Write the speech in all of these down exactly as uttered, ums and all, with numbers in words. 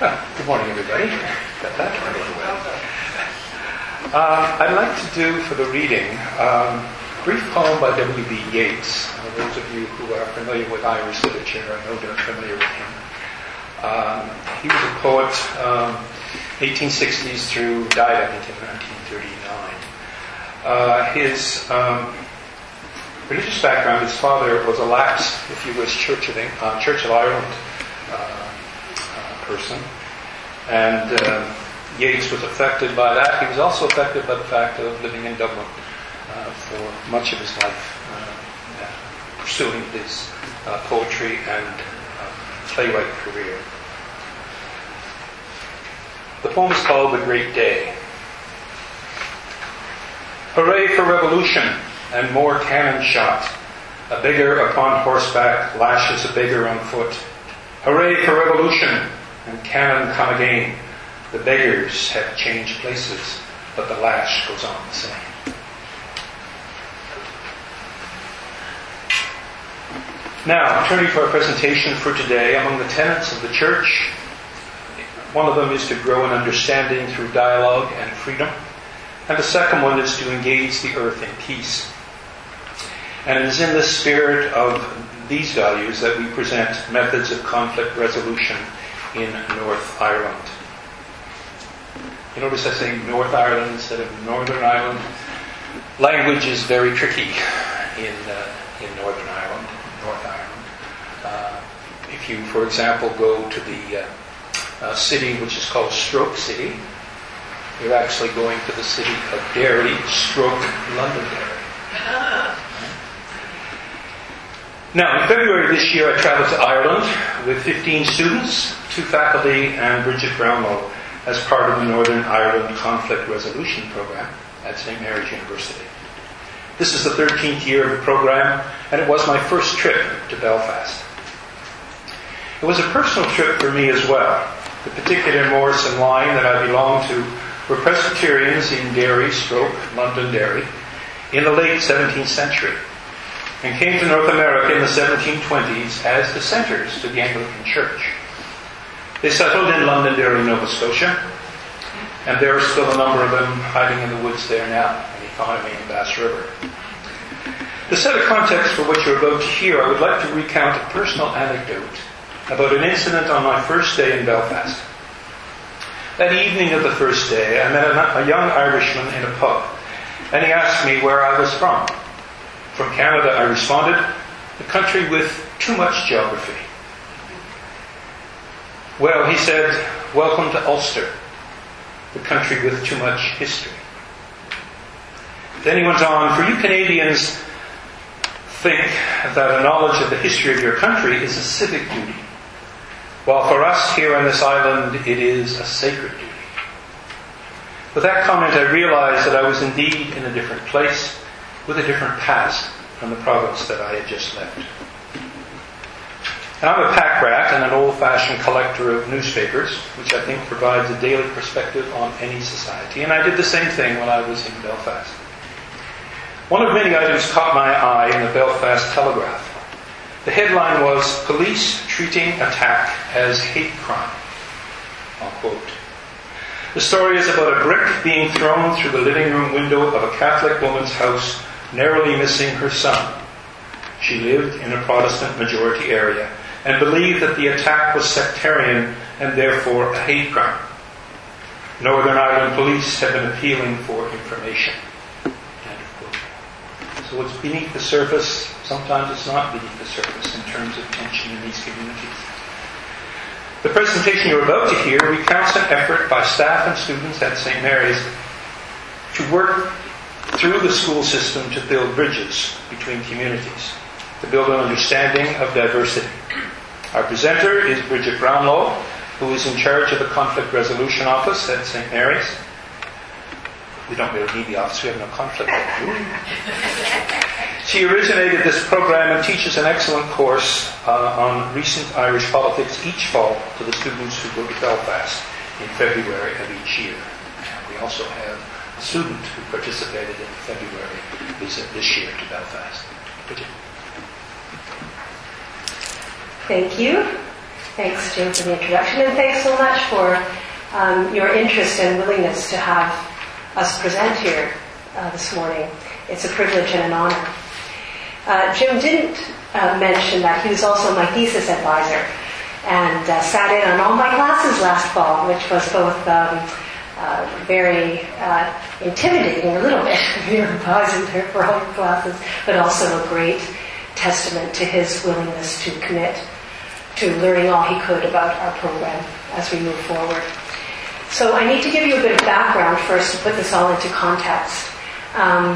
Good morning, everybody. Got that right away. Uh, I'd like to do for the reading um, a brief poem by W B Yeats. Uh, those of you who are familiar with Irish literature, I know they're familiar with him. Um, he was a poet, um, eighteen sixties through, died I think in nineteen thirty-nine. Uh, his um, religious background, his father was a lax, if you wish, Church of, uh, Church of Ireland uh, uh, person. And uh, Yeats was affected by that. He was also affected by the fact of living in Dublin uh, for much of his life, uh, uh, pursuing his uh, poetry and uh, playwright career. The poem is called The Great Day. Hooray for revolution and more cannon shot. A beggar upon horseback lashes a beggar on foot. Hooray for revolution and cannon come again. The beggars have changed places, but the lash goes on the same. Now, turning to our presentation for today, among the tenets of the church, one of them is to grow in understanding through dialogue and freedom, and the second one is to engage the earth in peace. And it is in the spirit of these values that we present methods of conflict resolution in North Ireland. You notice I say North Ireland instead of Northern Ireland. Language is very tricky in uh, in Northern Ireland, North Ireland. Uh, if you, for example, go to the uh, uh, city which is called Stroke City, you're actually going to the city of Derry, Stroke Londonderry. Now, in February this year, I traveled to Ireland with fifteen students, two faculty, and Bridget Brownlow, as part of the Northern Ireland Conflict Resolution Program at Saint Mary's University. This is the thirteenth year of the program, and it was my first trip to Belfast. It was a personal trip for me as well. The particular Morrison line that I belonged to were Presbyterians in Derry, Stroke, Londonderry, in the late seventeenth century, and came to North America in the seventeen twenties as dissenters to the Anglican Church. They settled in Londonderry, Nova Scotia, and there are still a number of them hiding in the woods there now, in Economy and Bass River. To set a context for what you're about to hear, I would like to recount a personal anecdote about an incident on my first day in Belfast. That evening of the first day, I met a young Irishman in a pub, and he asked me where I was from. From Canada, I responded, a country with too much geography. Well, he said, welcome to Ulster, the country with too much history. Then he went on, for you Canadians think that a knowledge of the history of your country is a civic duty, while for us here on this island it is a sacred duty. With that comment, I realized that I was indeed in a different place, with a different past from the province that I had just left. And I'm a pack rat and an old-fashioned collector of newspapers, which I think provides a daily perspective on any society. And I did the same thing when I was in Belfast. One of many items caught my eye in the Belfast Telegraph. The headline was, Police Treating Attack as Hate Crime. I'll quote. The story is about a brick being thrown through the living room window of a Catholic woman's house, narrowly missing her son. She lived in a Protestant majority area and believed that the attack was sectarian and therefore a hate crime. Northern Ireland police have been appealing for information. End of quote. So it's beneath the surface. Sometimes it's not beneath the surface in terms of tension in these communities. The presentation you're about to hear recounts an effort by staff and students at Saint Mary's to work through the school system to build bridges between communities, to build an understanding of diversity. Our presenter is Bridget Brownlow, who is in charge of the Conflict Resolution Office at Saint Mary's. We don't really need the office, we have no conflict. She originated this program and teaches an excellent course uh, on recent Irish politics each fall to the students who go to Belfast in February of each year. And we also have a student who participated in the February visit this year to Belfast. Bridget. Thank you. Thanks, Jim, for the introduction, and thanks so much for um, your interest and willingness to have us present here uh, this morning. It's a privilege and an honor. Uh, Jim didn't uh, mention that he was also my thesis advisor and uh, sat in on all my classes last fall, which was both um, uh, very uh, intimidating a little bit, being advising there for all your classes, but also a great testament to his willingness to commit to learning all he could about our program as we move forward. So I need to give you a bit of background first to put this all into context. Um,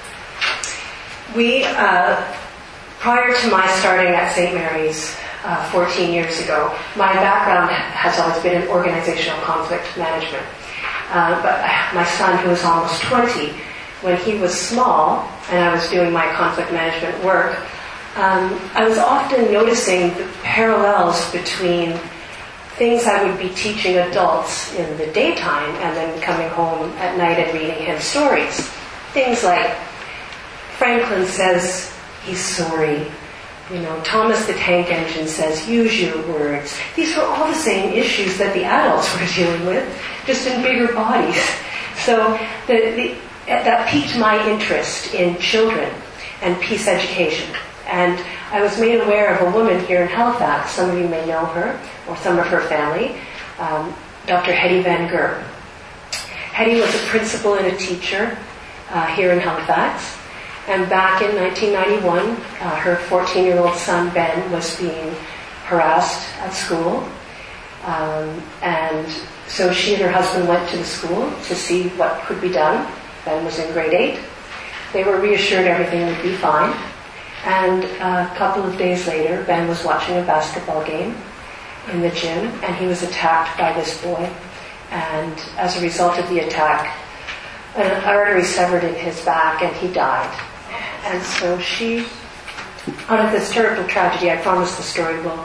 we, uh, prior to my starting at Saint Mary's uh, fourteen years ago, my background has always been in organizational conflict management. Uh, but my son, who was almost twenty, when he was small and I was doing my conflict management work, Um, I was often noticing the parallels between things I would be teaching adults in the daytime and then coming home at night and reading him stories. Things like Franklin says he's sorry. You know, Thomas the Tank Engine says use your words. These were all the same issues that the adults were dealing with, just in bigger bodies. So the, the, that piqued my interest in children and peace education. And I was made aware of a woman here in Halifax, some of you may know her, or some of her family, um, Doctor Hetty Van Ger. Hetty was a principal and a teacher uh, here in Halifax, and back in nineteen ninety-one, uh, her fourteen-year-old son Ben was being harassed at school, um, and so she and her husband went to the school to see what could be done. Ben was in grade eight. They were reassured everything would be fine. And a couple of days later, Ben was watching a basketball game in the gym, and he was attacked by this boy. And as a result of the attack, an artery severed in his back, and he died. And so she, out of this terrible tragedy, I promise the story will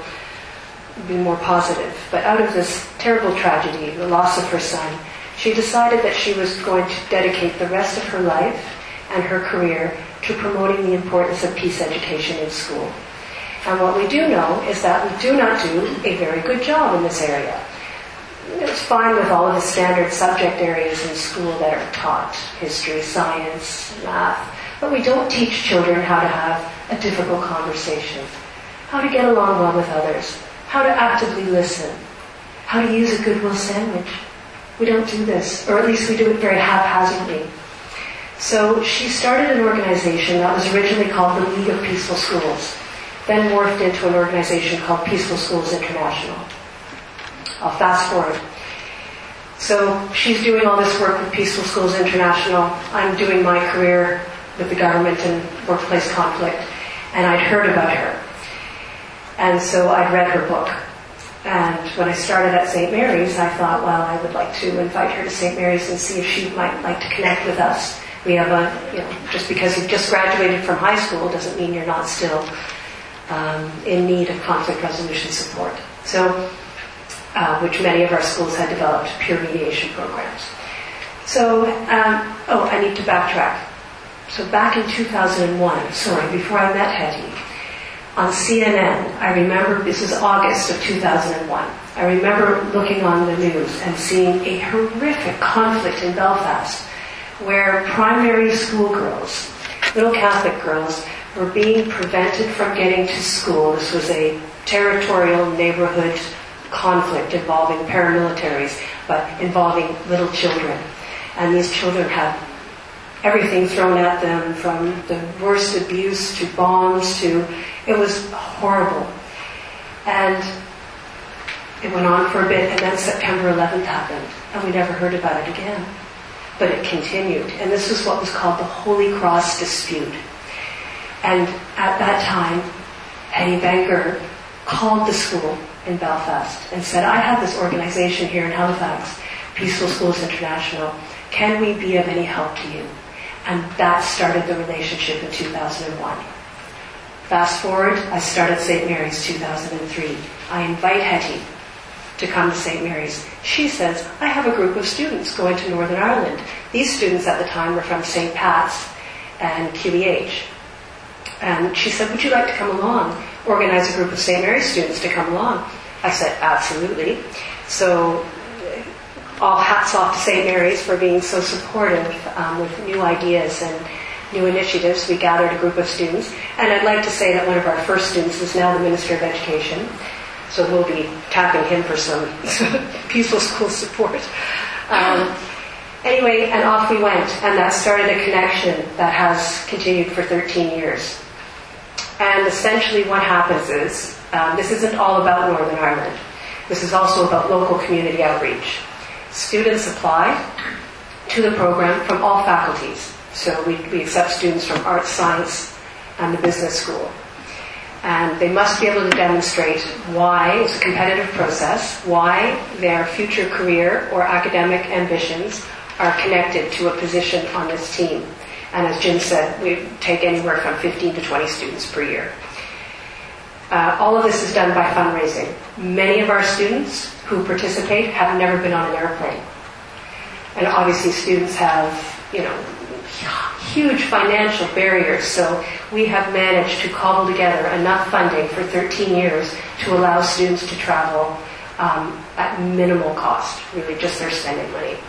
be more positive, but out of this terrible tragedy, the loss of her son, she decided that she was going to dedicate the rest of her life and her career to promoting the importance of peace education in school. And what we do know is that we do not do a very good job in this area. It's fine with all of the standard subject areas in school that are taught, history, science, math, but we don't teach children how to have a difficult conversation, how to get along well with others, how to actively listen, how to use a goodwill sandwich. We don't do this, or at least we do it very haphazardly. So she started an organization that was originally called the League of Peaceful Schools, then morphed into an organization called Peaceful Schools International. I'll fast forward. So she's doing all this work with Peaceful Schools International. I'm doing my career with the government and workplace conflict, and I'd heard about her. And so I'd read her book. And when I started at Saint Mary's, I thought, well, I would like to invite her to Saint Mary's and see if she might like to connect with us. We have a, you know, just because you've just graduated from high school doesn't mean you're not still um, in need of conflict resolution support. So, uh, which many of our schools had developed peer mediation programs. So, um, oh, I need to backtrack. So back in two thousand one, sorry, before I met Hetty, on C N N, I remember, this was August of two thousand one, I remember looking on the news and seeing a horrific conflict in Belfast, where primary school girls, little Catholic girls, were being prevented from getting to school. This was a territorial neighborhood conflict involving paramilitaries, but involving little children. And these children had everything thrown at them, from the worst abuse to bombs to, it was horrible. And it went on for a bit, and then September eleventh happened, and we never heard about it again. But it continued, and this was what was called the Holy Cross dispute. And at that time, Hetty Van Ger called the school in Belfast and said, I have this organization here in Halifax, Peaceful Schools International. Can we be of any help to you? And that started the relationship in two thousand one. Fast forward, I started Saint Mary's two thousand three. I invite Hetty to come to Saint Mary's. She says, I have a group of students going to Northern Ireland. These students at the time were from Saint Pat's and Q E H. And she said, would you like to come along? Organize a group of Saint Mary's students to come along. I said, absolutely. So all hats off to Saint Mary's for being so supportive um, with new ideas and new initiatives. We gathered a group of students. And I'd like to say that one of our first students is now the Minister of Education. So we'll be tapping him for some peaceful school support. Um, anyway, and off we went. And that started a connection that has continued for thirteen years. And essentially what happens is, um, this isn't all about Northern Ireland. This is also about local community outreach. Students apply to the program from all faculties. So we, we accept students from arts, science, and the business school. And they must be able to demonstrate why, it's a competitive process, why their future career or academic ambitions are connected to a position on this team. And as Jim said, we take anywhere from fifteen to twenty students per year. Uh, all of this is done by fundraising. Many of our students who participate have never been on an airplane. And obviously students have, you know, huge financial barriers, so we have managed to cobble together enough funding for thirteen years to allow students to travel um, at minimal cost, really just their spending money.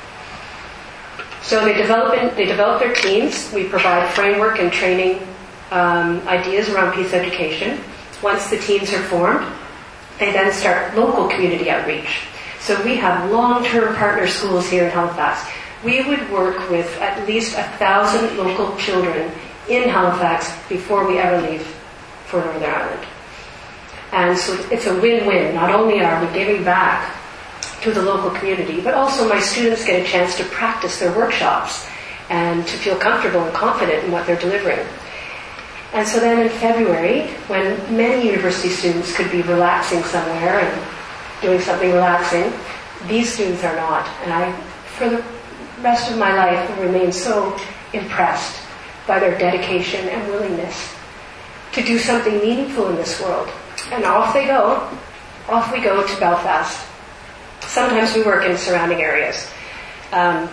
So they develop, in, they develop their teams. We provide framework and training um, ideas around peace education. Once the teams are formed, they then start local community outreach. So we have long-term partner schools here in Halifax. We would work with at least a thousand local children in Halifax before we ever leave for Northern Ireland. And so it's a win-win. Not only are we giving back to the local community, but also my students get a chance to practice their workshops and to feel comfortable and confident in what they're delivering. And so then in February, when many university students could be relaxing somewhere and doing something relaxing, these students are not. And I, for the rest of my life, will remain so impressed by their dedication and willingness to do something meaningful in this world. And off they go. Off we go to Belfast. Sometimes we work in surrounding areas. Um,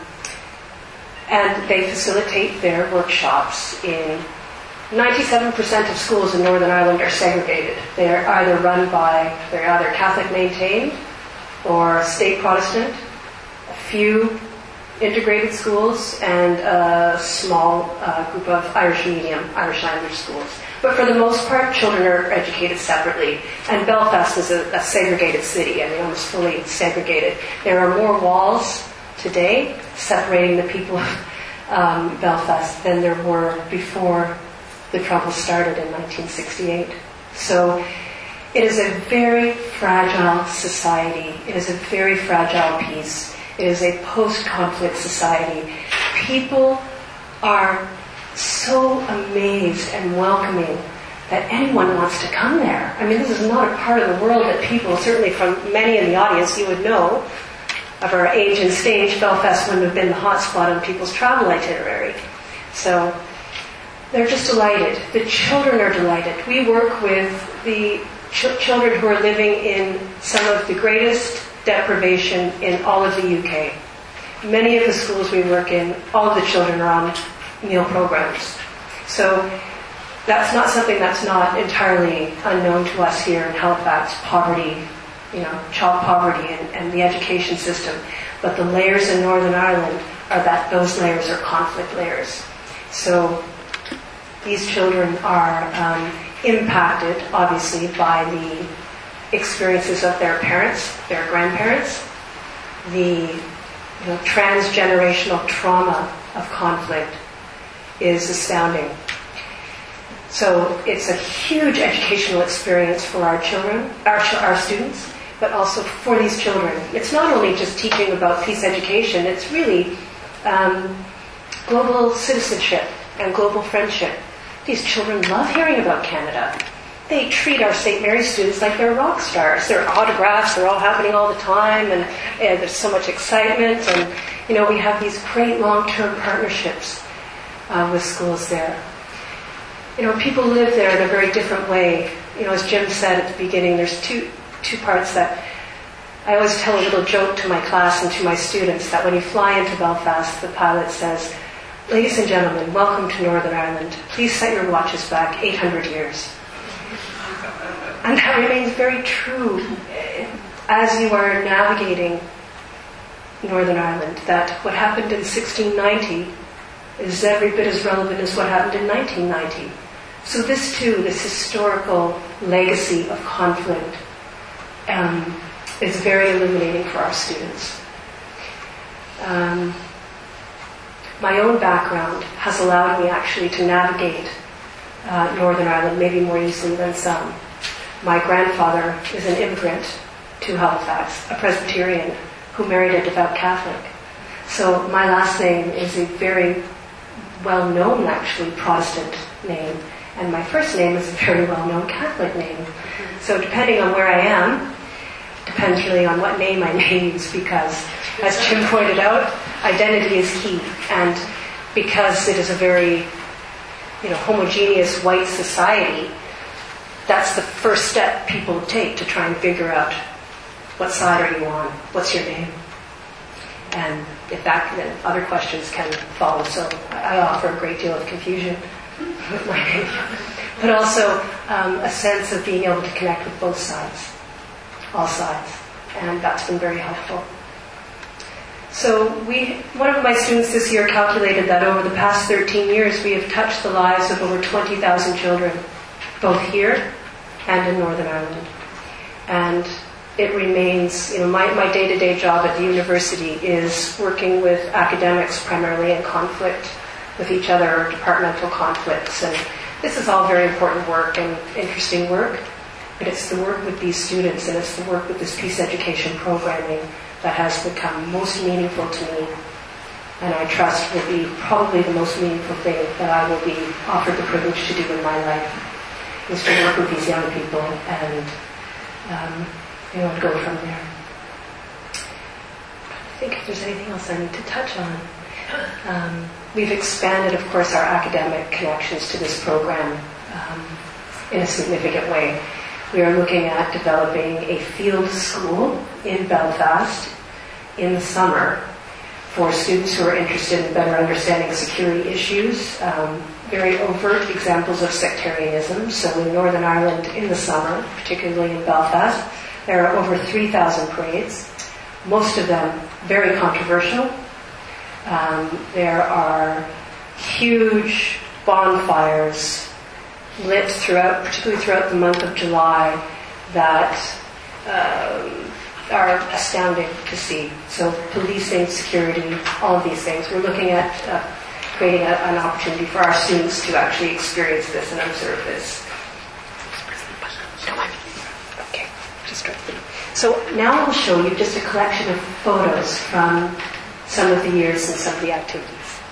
and they facilitate their workshops in ninety-seven percent of schools in Northern Ireland are segregated. They are either run by, they're either Catholic maintained or state Protestant. A few integrated schools and a small uh, group of Irish medium, Irish language schools. But for the most part, children are educated separately. And Belfast is a, a segregated city, I mean almost fully segregated. There are more walls today separating the people of um, Belfast than there were before the Troubles started in nineteen sixty-eight. So it is a very fragile society. It is a very fragile peace. It is a post-conflict society. People are so amazed and welcoming that anyone wants to come there. I mean, this is not a part of the world that people, certainly from many in the audience, you would know of our age and stage, Belfast wouldn't have been the hot spot on people's travel itinerary. So they're just delighted. The children are delighted. We work with the ch- children who are living in some of the greatest deprivation in all of the U K. Many of the schools we work in, all of the children are on meal programs. So that's not something that's not entirely unknown to us here in Halifax, poverty, you know, child poverty and, and the education system. But the layers in Northern Ireland are that those layers are conflict layers. So these children are um, impacted, obviously, by the experiences of their parents, their grandparents, the you know, transgenerational trauma of conflict is astounding. So it's a huge educational experience for our children, our, our students, but also for these children. It's not only just teaching about peace education, it's really um, global citizenship and global friendship. These children love hearing about Canada. They treat our Saint Mary's students like they're rock stars. Their autographs are all happening all the time, and, and there's so much excitement. And, you know, we have these great long-term partnerships uh, with schools there. You know, people live there in a very different way. You know, as Jim said at the beginning, there's two two parts that I always tell a little joke to my class and to my students that when you fly into Belfast, the pilot says, "Ladies and gentlemen, welcome to Northern Ireland. Please set your watches back eight hundred years. And that remains very true as you are navigating Northern Ireland, that what happened in sixteen ninety is every bit as relevant as what happened in nineteen ninety. So this too, this historical legacy of conflict, um, is very illuminating for our students. Um, my own background has allowed me actually to navigate uh, Northern Ireland maybe more easily than some. My grandfather is an immigrant to Halifax, a Presbyterian who married a devout Catholic. So my last name is a very well-known, actually, Protestant name, and my first name is a very well-known Catholic name. So depending on where I am, depends really on what name I may use, because, as Jim pointed out, identity is key, and because it is a very, you know, homogeneous white society, that's the first step people take to try and figure out what side are you on, what's your name, and if that, then other questions can follow. So I offer a great deal of confusion with my name, but also um, a sense of being able to connect with both sides, all sides, and that's been very helpful. So we, one of my students this year calculated that over the past thirteen years we have touched the lives of over twenty thousand children, both here and in Northern Ireland. And it remains, you know, my, my day-to-day job at the university is working with academics primarily in conflict with each other, departmental conflicts, and this is all very important work and interesting work, but it's the work with these students and it's the work with this peace education programming that has become most meaningful to me, and I trust will be probably the most meaningful thing that I will be offered the privilege to do in my life, is to work with these young people and um, you know, go from there. I think if there's anything else I need to touch on. Um, we've expanded, of course, our academic connections to this program um, in a significant way. We are looking at developing a field school in Belfast in the summer for students who are interested in better understanding security issues, um, very overt examples of sectarianism. So in Northern Ireland in the summer, particularly in Belfast, there are over three thousand parades, most of them very controversial. Um, there are huge bonfires lit throughout, particularly throughout the month of July, that um, are astounding to see. So policing, security, all of these things. We're looking at uh, creating a, an opportunity for our students to actually experience this and observe this. Okay, just right. So now I'll show you just a collection of photos from some of the years and some of the activities.